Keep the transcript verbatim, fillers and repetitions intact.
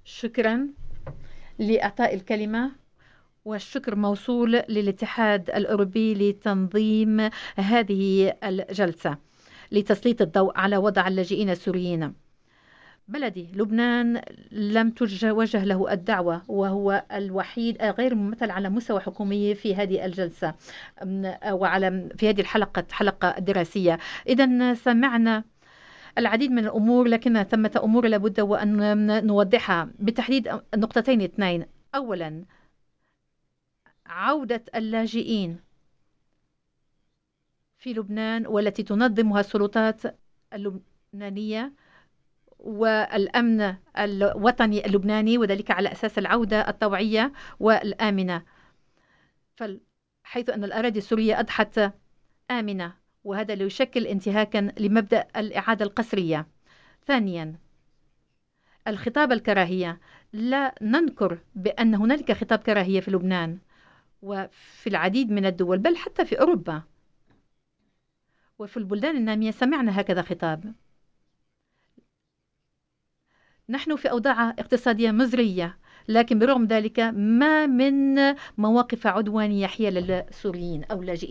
شكرا لإعطاء الكلمة، والشكر موصول للاتحاد الأوروبي لتنظيم هذه الجلسة لتسليط الضوء على وضع اللاجئين السوريين. بلدي لبنان لم توجه له الدعوة، وهو الوحيد غير ممثل على مستوى حكومي في هذه الجلسة وعلى في هذه الحلقة حلقة دراسية. إذن سمعنا العديد من الأمور، لكن ثمة أمور لابد وأن نوضحها بتحديد نقطتين اثنين. أولا، عودة اللاجئين في لبنان والتي تنظمها السلطات اللبنانية والأمن الوطني اللبناني، وذلك على أساس العودة الطوعية والآمنة، حيث أن الأراضي السورية أضحت آمنة، وهذا يشكل انتهاكا لمبدأ الإعادة القسرية. ثانيا، الخطاب الكراهية. لا ننكر بأن هنالك خطاب كراهية في لبنان وفي العديد من الدول، بل حتى في أوروبا وفي البلدان النامية سمعنا هكذا خطاب. نحن في أوضاع اقتصادية مزرية، لكن برغم ذلك ما من مواقف عدوانية حيال السوريين أو اللاجئين